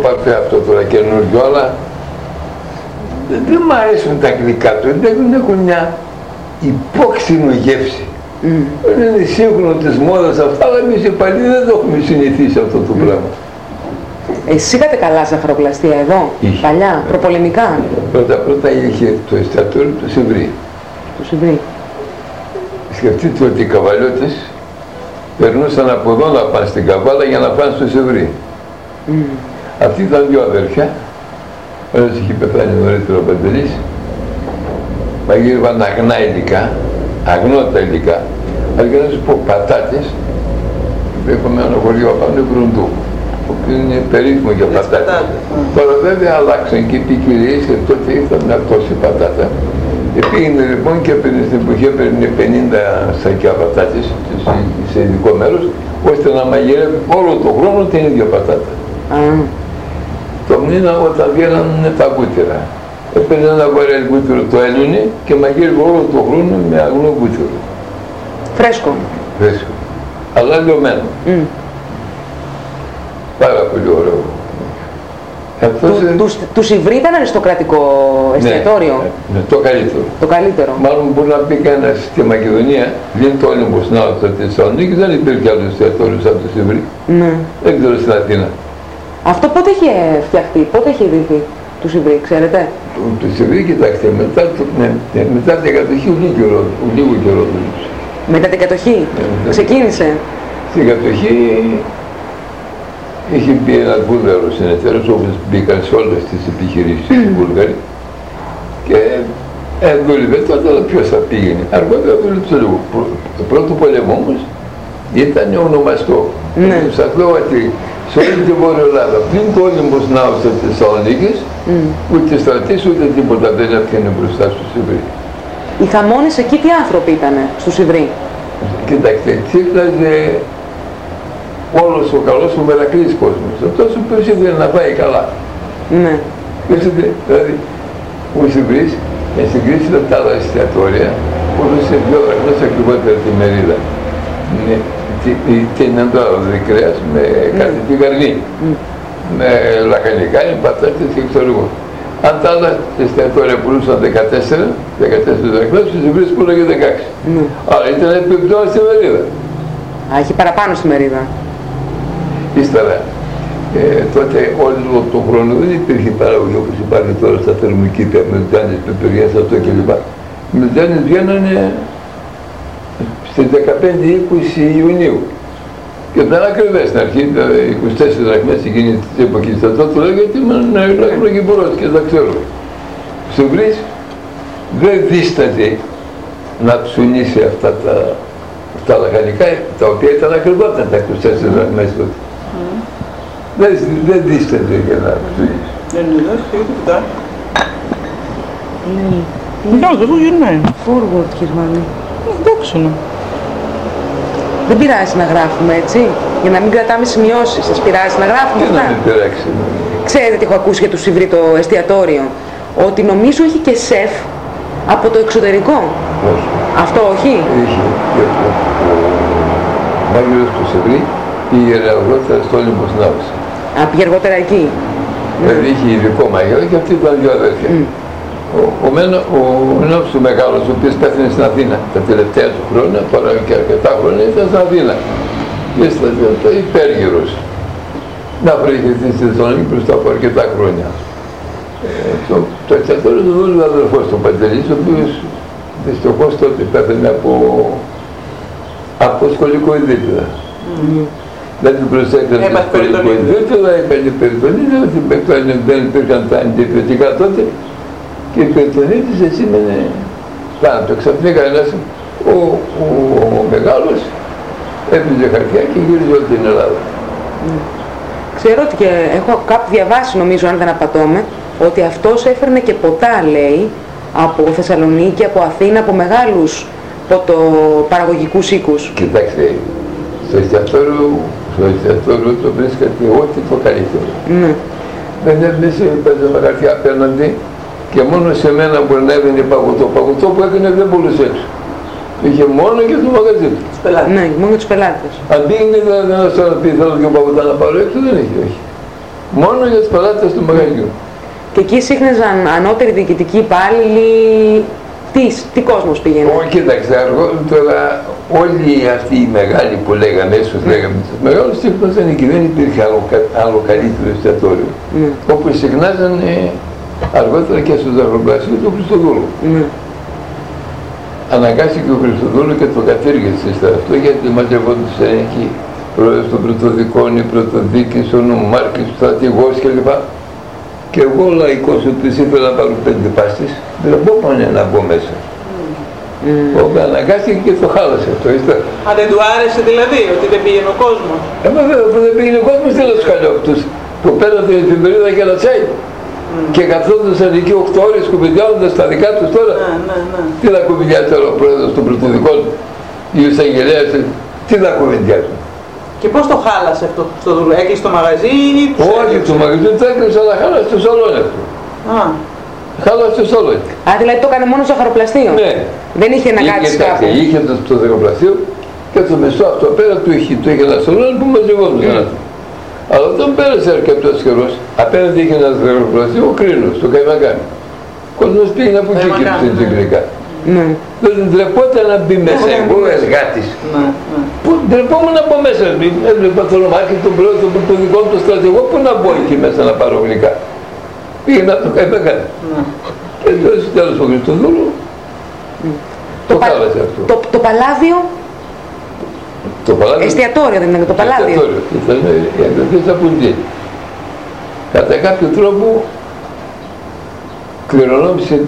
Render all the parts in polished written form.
πάρτε αυτό τώρα καινούργιο, αλλά δεν μου αρέσουν τα γλυκά του, δεν έχουν μια υπόξινο γεύση. Είναι σύγχρονο της μόδας αυτά, αλλά εμείς οι παλιοί δεν το έχουμε συνηθίσει αυτό το πράγμα. Εσείς είχατε καλά ζαχαροπλαστεία εδώ, παλιά, προπολεμικά? Πρώτα είχε το εστιατόριο του Σιβρή. Του Σιβρή. Σκεφτείτε ότι οι καβαλιώτες περνούσαν από εδώ να πάνε στην Καβάλα για να πάνε στο Σιβρή. Αυτοί ήταν δύο αδερφιά. Ένας είχε πεθάνει νωρίτερα ο Παντελής. Μαγείρευαν αγνά υλικά, αγνώτα υλικά. Αλλά για να σας πω πατάτες, έχουμε ένα χωριό απάνω Γκρουντού, που είναι περίφημο για πατάτες. Τώρα βέβαια αλλάξαν και οι ποικιλίες και τότε ήρθαν μια τόση πατάτα. Πήγαινε λοιπόν και στην εποχή έπαιρνε 50 σακιά πατάτες σε ειδικό μέρος, ώστε να μαγειρεύει όλο τον χρόνο την ίδια πατάτα. Το μήνα όταν βγαίναν τα βούτυρα. Έπαιρνε ένα βαρέλι βούτυρο, το έλυνε και μαγείρευε όλο τον χρόνο με αγνό βούτυρο. Φρέσκο. Φρέσκο. Αλλά λιωμένο. Πάρα πολύ ωραίο. Του Σιβρή ήταν αριστοκρατικό εστιατόριο. Ναι, το καλύτερο. Το καλύτερο. Μάλλον μπορεί να πει κανένας στη Μακεδονία, δεν το Όλυμπος Ναός στη Θεσσαλονίκη, δεν υπήρχε άλλο εστιατόριο σαν το Σιβρή. Ναι. Δεν ξέρω στην Αθήνα. Αυτό πότε είχε φτιαχτεί, πότε είχε ιδρυθεί του Σιβρή, ξέρετε? Το Σιβρή, κοιτάξτε, μετά την κατοχή λίγο καιρό. Μετά την κατοχή, ξεκίνησε. Στην κατοχή είχε μπει ένας Βούλγαρος συνεταίρος, όπως μπήκαν σε όλες τις επιχειρήσεις οι Βούλγαροι, και δούλευε τότε, αλλά ποιος θα πήγαινε. Αργότερα δούλεψε λίγο. Το πρώτο πολέμο όμως ήταν ονομαστό. Σας λέω ότι σε όλη την Βόρεια Ελλάδα, πριν το Όλυμπος Ναός της Θεσσαλονίκης, ούτε στρατής ούτε τίποτα δεν έφτιανε μπροστά στο Σιβρή. Οι χαμώνες εκεί τι άνθρωποι ήτανε στο Σιβρή? Κοιτάξτε, τσίφλαζε όλος ο καλός ο μερακλής κόσμος. Αυτός ο οποίος ήθελε να πάει καλά. Ναι. Δηλαδή, ο Σιβρής, με συγκρίση με τα άλλα εστιατόρια, μπορούσε 2 δραχμές ακριβότερα τη μερίδα. Την δηλαδή κρέας με κάτι τη γαρνή. Με λαχανικά, πατάτες και ξέρω εγώ. Αν τα άλλα εστιατόρια πουλούσαν 14 δραχμές, ο Σιβρής πουλάγε 16. Άρα ήταν επιπτώσει στη μερίδα. Έχει παραπάνω στη μερίδα. Ύστερα, τότε όλο τον χρόνο δεν υπήρχε παραγωγή όπως υπάρχει τώρα στα θερμοκήπια, με μελτζάνες, πεπεριές, αυτό κλπ. Οι μελτζάνες βγαίνανε στις 15-20 Ιουνίου. Και ήταν ακριβές στην αρχή, 24 δραχμές εκείνη της εποχής. Θα το λέω γιατί ήμουν λαγρογεμπορός και τα ξέρω. Ο Σιβρής δεν δίσταζε να ψουνίσει αυτά τα λαχανικά, τα οποία ήταν ακριβότερα τα 24 δραχμές τότε. Δεν δίσταζε για να ψουνίσει. Δεν είναι εδώ, τίποτα. Εντάξει, εδώ γυρνάει. Forward, Γερμανή. Εντάξει. Δεν πειράζει να γράφουμε, έτσι, για να μην κρατάμε σημειώσεις. Σας πειράζει να γράφουμε αυτά? Δεν πειράξει. Ξέρετε τι έχω ακούσει για του Σιβρή το εστιατόριο? Ότι νομίζω έχει και σεφ από το εξωτερικό. Όχι. Αυτό όχι? Είχε. Ο Μάγειρος του Σιβρή πήγε αργότερα στο Όλυμπος Ναός. Πήγε αργότερα εκεί. Δηλαδή είχε ειδικό μάγειρο και αυτοί ήταν 2 αδέρφια. Ο νόμος του μεγάλος, ο οποίος πέθανε στην Αθήνα τα τελευταία του χρόνια, τώρα και αρκετά χρόνια ήταν στην Αθήνα. Και ήταν υπέργυρος. Να βρήκε στη Θεσσαλονίκη μπροστά από αρκετά χρόνια. Το εστιατόριο του δούλευε ο αδερφός του Παντελής, ο οποίος δυστυχώς τότε πέθανε από σχολικό ειδίκιο. Δεν την προσέξαν το σχολικό ειδίκιο, έκανε περιτονίδα, δεν υπήρχαν τα αντιπιωτικά τότε. Και η περιτονίτης σήμαινε πάνω το. Ξαφνικά ένας ο μεγάλος έπιζε χαρτιά και γύριζε όλη την Ελλάδα. Ξέρω ότι και έχω κάπου διαβάσει, νομίζω, αν δεν απατώμε, ότι αυτός έφερνε και ποτά, λέει, από Θεσσαλονίκη, από Αθήνα, από μεγάλους παραγωγικούς οίκους. Κοιτάξτε, στο εστιατόριο το βρίσκεται ό,τι το καλύτερο. Ναι. Δεν έπισε, παίζαμε χαρτιά απέναντι και μόνο σε μένα μπορεί να έβαινε παγωτό. Παγωτό που έκανε δεν πουλούσε έξω. Είχε μόνο και στο μαγαζί του. Τους πελάτες. Ναι, μόνο τους πελάτες. Αν πήγαινε να πει θέλω και παγωτά να πάρω έξω, δεν είχε, όχι. Μόνο για τους πελάτες του μαγαζιού. Και εκεί σύχναζαν ανώτεροι διοικητικοί υπάλληλοι. Τι κόσμος πήγαινε? Κοίταξε, αργότερα όλοι αυτοί οι μεγάλοι που λέγαμε, έσως λέγαμε τους μεγάλους, σύχναζαν εκεί, δεν υπήρχε άλλο καλύτερο εστιατόριο. Όπως συχνάζανε αργότερα και στο Ζαχαροπλασίο του Χριστοδούλου. Αναγκάστηκε ο Χριστοδούλου και το κατήργησε αυτό, γιατί μαζευόντουσαν εκεί πρόεδρος των πρωτοδικών, οι πρωτοδίκης, ο νομάρχης, ο στρατηγός κλπ. Και εγώ λαϊκός, ο οποίος ήθελα να πάρω 5 πάστες, δεν μπορούσα να μπω μέσα. Οπότε αναγκάστηκε και το χάλασε αυτό. Α, δεν του άρεσε δηλαδή, ότι δεν πήγαινε ο κόσμος? Βέβαια, που δεν πήγαινε ο κόσμος, τι να τους κάνω αυτούς. Που πέραν την εφημερίδα και ένα τσάι. Και καθόντουσαν εκεί 8 ώρες κουβεντιάζοντας τα δικά τους τώρα. Τι να κουβεντιάζει τώρα ο πρόεδρος των πρωτοδικών ή ο εισαγγελέας, τι να κουβεντιάζουν. Και πώς το χάλασε αυτό στο δουλό, έκλεισε το μαγαζί ή τους όχι, το μαγαζί το έκλεισε, αλλά χάλασε το σαλόνι αυτό. Χάλασε το σαλόνι. Α, δηλαδή το έκανε μόνο στο Ζαχαροπλαστείο? Ναι. Δεν είχε να κάτσει κάπου? Είχε το Ζαχαροπλαστείο και το μεσό αυτό πέρα του είχε ένα σαλόνι που μαζευόντουσαν. Αλλά όταν πέρασε αρκετός καιρός, απέναντι είχε ένα Ζαχαροπλαστείο, ο Κρίνος, το Καϊμακάνι. Ο κόσμος πήγαινε από εκεί και τους εγκρικά. Δεν ντρεπόταν να μπει μέσα, εγώ εργάτης. Που ντρεπόμουν να μπω μέσα, έβλεπα το λομάκι, τον πρόεδρο, τον πρωτοδικό, τον στρατηγό, πού να μπω εκεί μέσα να πάρω γλυκά. Πήγαινα από το Καϊμακάνι. Και τώρα στο τέλος ο Χριστοδούλου, το χάλασε αυτό. Το Παλάδιο? Το Παλάδιο. Εστιατόριο δεν είναι το Παλάδιο? Εστιατόριο, ήταν οι αγροτές από εκεί. Κατά κάποιο τρόπο κληρονόμησε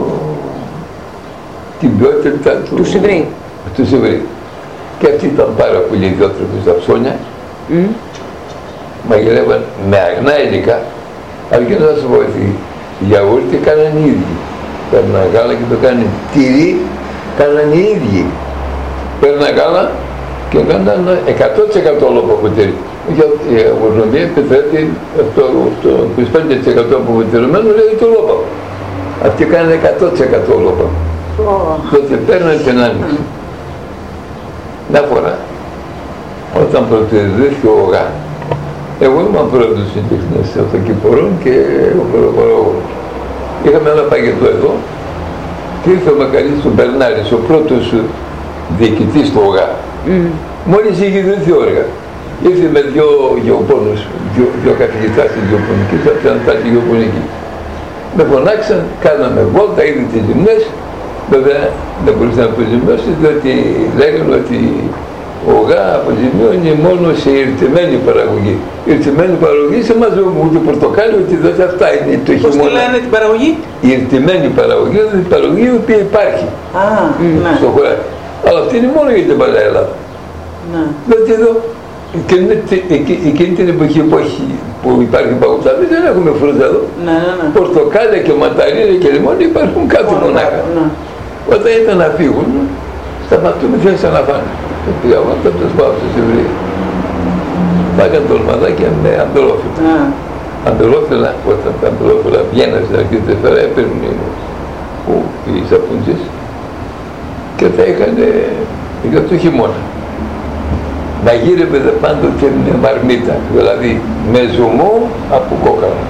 την ποιότητα του Σιβρή. Και αυτοί ήταν πάρα πολύ ιδιότροποι στα ψώνια. Μαγειρεύαν με αγνά υλικά, αρκεί να σας βοηθεί. Γιαούρτι κάνανε οι ίδιοι. Παίρναν γάλα και το κάνανε. Τυρί κάνανε οι ίδιοι. Παίρναν γάλα και κάναν 100% όλο από τυρί. Η αγρονομία επιτρέπει αυτό το 25% από βοτυρωμένο λέει το λόπαπο. Αυτοί κάνανε 100% λόπαπο. Τότε παίρνανε την άνοιξη. Μια φορά, όταν πρωτοειδρύθηκε ο ΟΓΑ, εγώ ήμουν πρόεδρος συντεχνίας αυτοκυπωρών και ο χωροπαραγωγός. Είχαμε ένα παγετό εδώ και ήρθε ο Μακαρίτης ο Μπερνάρης, ο πρώτος διοικητής του ΟΓΑ. Μόλις είχε ιδρυθεί ο ΟΓΑ, ήρθε με δυο γεωπόνους, δυο καθηγητάς της γεωπονικής, από την Αντάτη γεωπονική. Με φωνάξαν, κάναμε βόλτα, είδε τις ζημνές. Βέβαια δεν μπορείς να αποζημιώσεις, διότι λέγανε ότι ο ΟΓΑ αποζημιώνει μόνο σε ηρτημένη παραγωγή. Η ηρτημένη παραγωγή σε εμάς ούτε πορτοκάλι, ούτε δεν αυτά είναι το χειμώνα. Πώς τη λένε την παραγωγή? Η ηρτημένη παραγωγή, δηλαδή η παραγωγή η οποία υπάρχει στο χωράφι. Αλλά αυτή είναι μόνο για την Παλαιά Ελλάδα. Διότι εδώ, εκείνη την εποχή που υπάρχει παγωτάβη, δεν έχουμε φρούτα εδώ. Πορτοκάλια και μανταρίνια και λιμόνια υπάρχουν κάτω μονάχα. Όταν ήταν να φύγουν, σταματούμε και άρχισαν να φάνε. Και πήγα εγώ και τους πάω στο Σιβρί. Φάγαν το λμαδάκια με αμπελόφυλλα. Αμπελόφυλλα, όταν τα αμπελόφυλλα βγαίναν στην αρχή της φορά, έπαιρνουν οι σαπούντζες και τα είχαν για το χειμώνα. Μαγείρευε πάντοτε με μαρμίτα, δηλαδή με ζουμό από κόκαλα.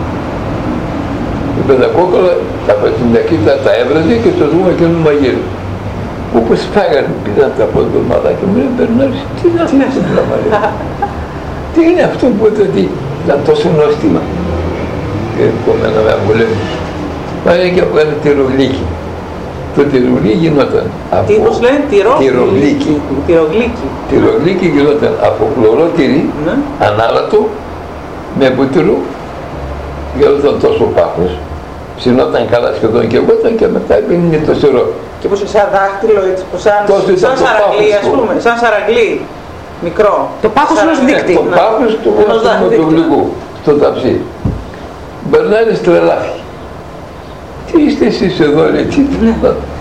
Με τα κόκαλα, τα πατσινακίτα τα έβραζε και στο ζουμό εκείνο μαγείρευε. Όπως φάγανε, πήγαν τα ποντομάδα και μου λένε Μπερνάρης, τι είναι αυτό το πράγμα, τι είναι αυτό που ήταν τόσο νόστιμα. Και επόμενα μου λένε, πάνε και από ένα τυρογλίκι. Το τυρογλίκι γινόταν από... Τι πώς λένε, τυρογλίκι. Τυρογλίκι γινόταν από χλωρό τυρί, ανάλατο, με μπούτυρο, γινόταν τόσο πάχος, ψινόταν καλά σχεδόν και εγώταν και μετά έπαιρνε το σιρό. Και πώς σαν δάχτυλο, έτσι, σαν σαραγκλί, ας πούμε, σαν σαραγκλί, μικρό. Το πάχος ενός δείκτη. Το πάχος του γλυκού, στο ταψί. Μπερνάρης τρελάθηκε. Τι είστε εσείς εδώ, λέει, τι